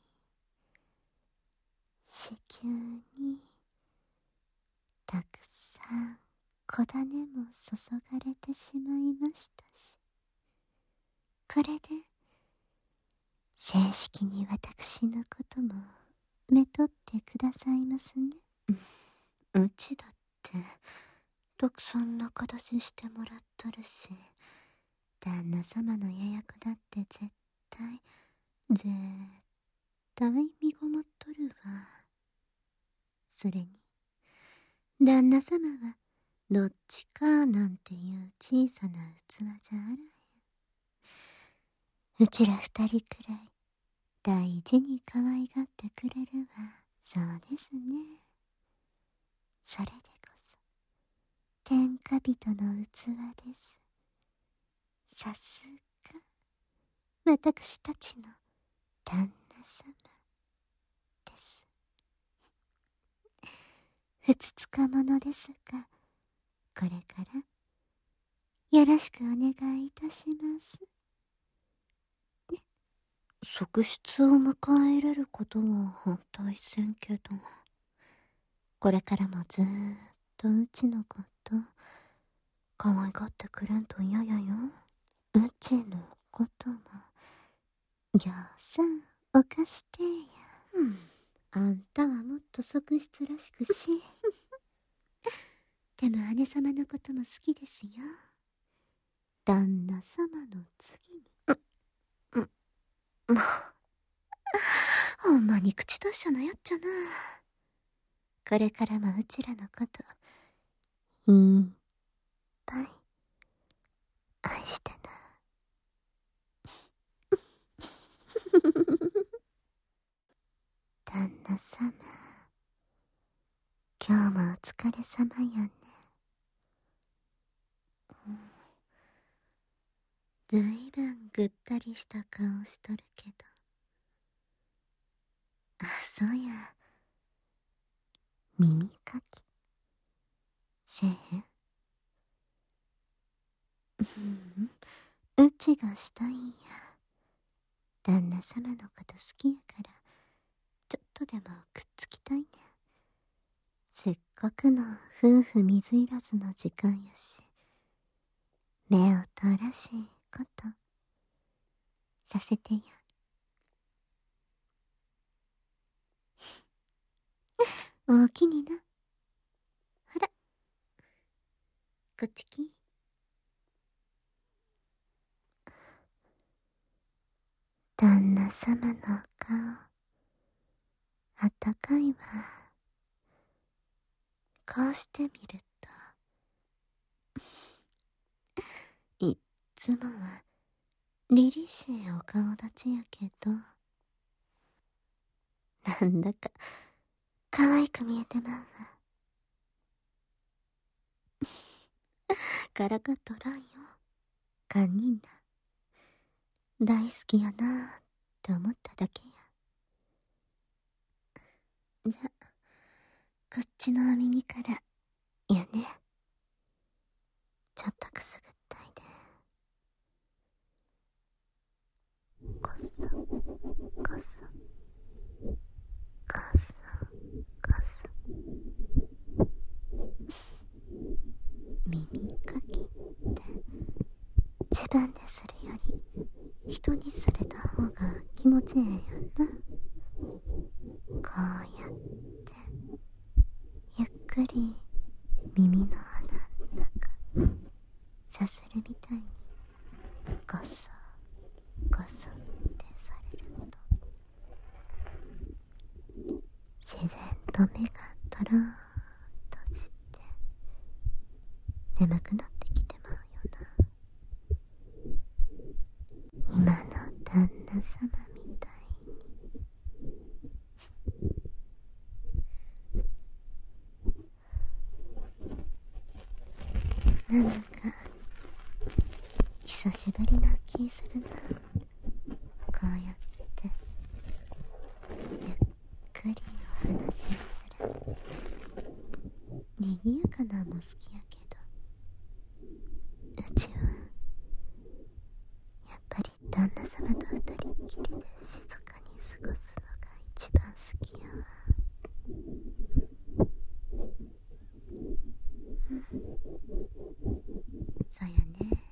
子宮にたくさん小種も注がれてしまいましたし、これで正式に私のこともめとってくださいますね。うちだってたくさん仲出ししてもらっとるし、旦那様のやや子だって絶対絶対身ごもっとるわ。それに旦那様はどっちかなんていう小さな器じゃあらへん。うちら二人くらい大事に可愛がってくれるわ。そうですね。それでこそ天下人の器です。さすが私たちの旦那様です。ふつつかものですが、これからよろしくお願いいたします。ね、側室を迎え入れることは反対せんけど、これからもずーっとうちのこと可愛がってくれんと嫌やよ。うちのこともぎょうさんおかしてや。うん、あんたはもっと側室らしくしでも姉様のことも好きですよ。旦那様の次に。う、う、もうほんまに口達者なやっちゃな。これからもうちらのこといっぱい愛してな。旦那様、今日もお疲れ様やね。うん、ずいぶんぐったりした顔しとるけど。あ、そうや、耳かきせえへん？うちがしたいんや。旦那様のこと好きやからちょっとでもくっつきたいねん。せっかくの夫婦水入らずの時間やし、目を通らしいことさせてや。おおきにな。ほらこっちき。旦那様の顔あったかいわ。こうしてみるといっつもは凛々しいお顔立ちやけど、なんだか可愛く見えてまうわ。からかっとらんよ。堪忍な。大好きやなーって思っただけや。じゃ、こっちのお耳からやね。ちょっとくすぐったいで。こそこそこそこそ。耳かきって自分でするより人にされた方が気持ちええやんな。こうやってゆっくり耳の穴の中さするみたいにゴソゴソってされると自然と目がとろーんとして眠くなってきてまうよな。今の旦那様みたいに。なんだか久しぶりな気するな。こうやってゆっくりお話をする。にぎやかなんも好きやけど、 那様と二人っきりで静かに過ごすのが一番好きやわ。そやね。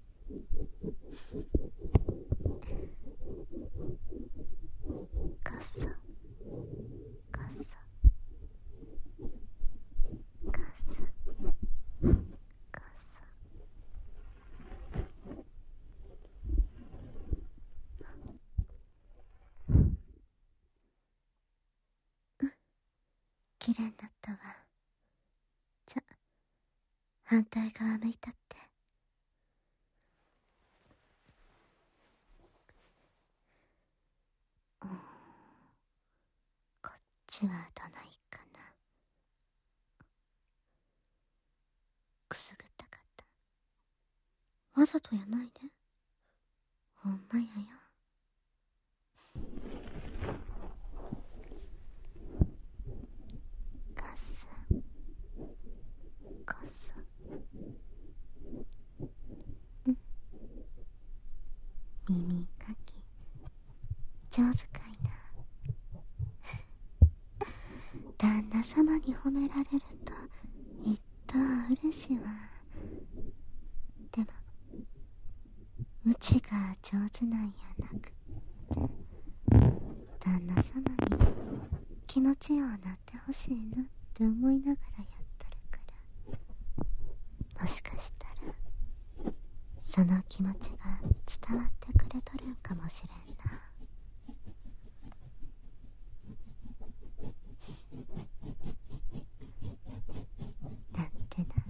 かさかさかさかさ。綺麗になったわ。じゃ、反対側向いたって。うん、こっちはどないかな。くすぐったかった。わざとやないで。ほんまやよ。かすかす。うん。耳かき上手かいな。旦那様に褒められるといっと嬉しいわ。でもうちが上手なんやなくって旦那様に気持ちようなってほしいなって思いながらやってるから、もしかしたらその気持ちが伝わってくれとるんかもしれんな。なんてな。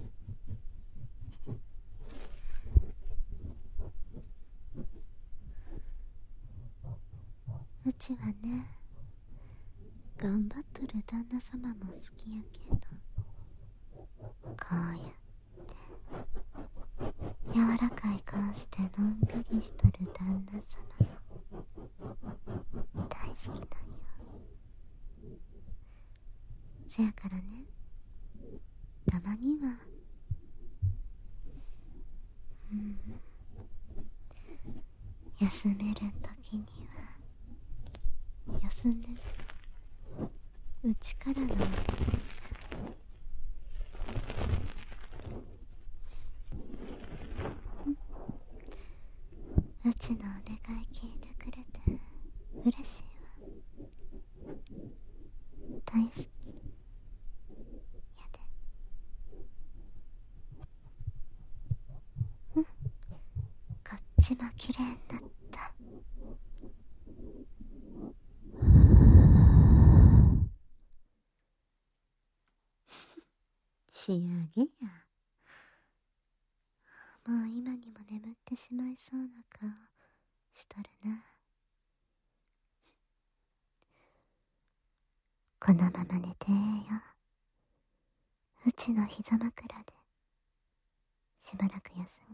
うちはね、頑張っとる旦那様も好きやけど、こうやって柔らかい顔してのんびりしとる旦那様も大好きなんよ。せやからね、たまにはうん休める時には休んでうちからのお願い。うちのお願い聞いてくれて嬉しいわ。大好きやで。うん、こっちも綺麗になった。仕上げや。もう今にも眠ってしまいそうな顔しとるな。このまま寝てええよ。うちの膝枕でしばらく休み、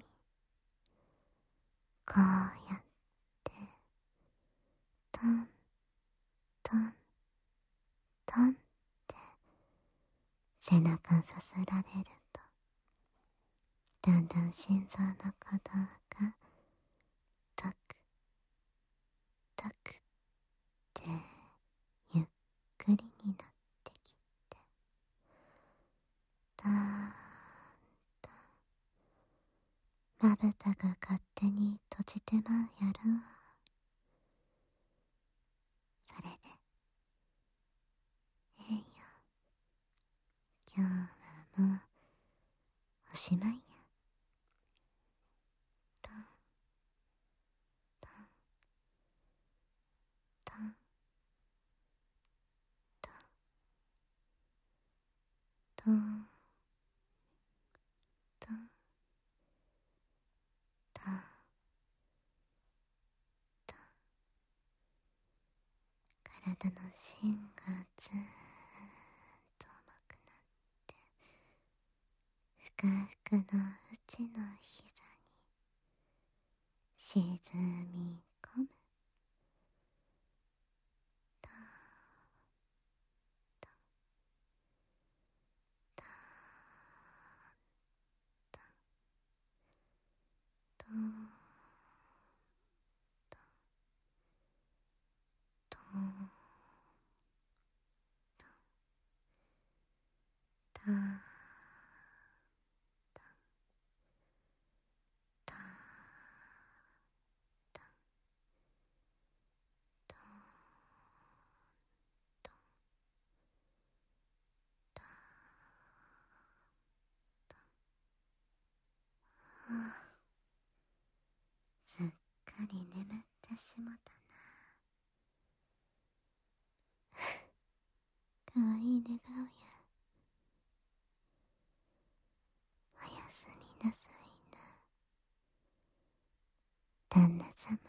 こうやってトントントンって背中さすられると、だんだん心臓の鼓動がタクタクってゆっくりになってきて、だーんとまぶたが勝手に閉じてまうやろ。それでええよ、今日はもうおしまいや。トントントントントントントントン。体の芯がずーっと重くなってふかふかのうちの膝に沈み込む。トントントントントンああ、すっかり眠ってしもたな。かわいい寝顔や。おやすみなさいな、旦那様。